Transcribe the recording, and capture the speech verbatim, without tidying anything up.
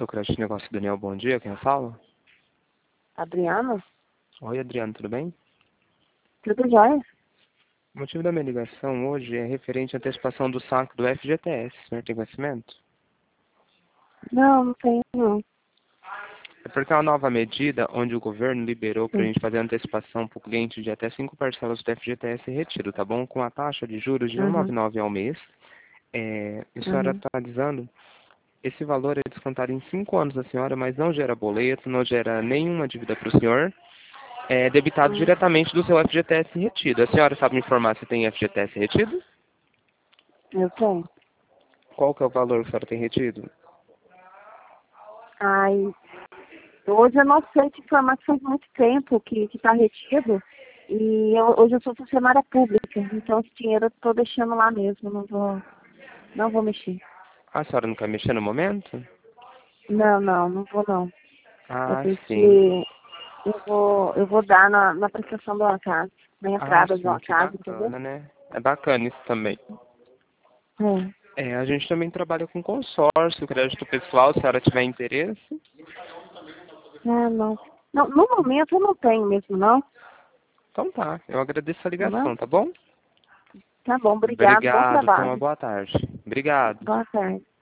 seu crédito de negócio, Daniel, bom dia, quem fala? Adriano? Oi, Adriano, tudo bem? Tudo jóia? O motivo da minha ligação hoje é referente à antecipação do saque do F G T S, o senhor tem conhecimento? Não, não tenho não. É porque é uma nova medida onde o governo liberou para a Sim. gente fazer antecipação para o cliente de até cinco parcelas do F G T S retido, tá bom? Com a taxa de juros de Uhum. cento e noventa e nove ao mês. É, a senhora Uhum. atualizando, esse valor é descontado em cinco anos da senhora, mas não gera boleto, não gera nenhuma dívida para o senhor. É debitado Uhum. diretamente do seu F G T S retido. A senhora sabe me informar se tem F G T S retido? Eu tenho. Qual que é o valor que a senhora tem retido? Ai, hoje eu não sei te informar que faz muito tempo que está retido. E eu, hoje eu sou funcionária pública, então esse dinheiro eu estou deixando lá mesmo, não vou, não vou mexer. A senhora não quer mexer no momento? Não, não, não vou não. É Ah, sim. porque eu vou, eu vou dar na, na prestação de uma casa, na Ah, entrada de sim, uma que casa, entendeu? bacana, né? É bacana isso também. É. É, a gente também trabalha com consórcio, crédito pessoal, se a senhora tiver interesse. Ah, não. Não, no momento eu não tenho mesmo, não. Então tá, eu agradeço a Tá bom? ligação, tá bom? Tá bom, obrigado, bom Obrigado, tenha uma trabalho. boa tarde. Obrigado. Boa tarde.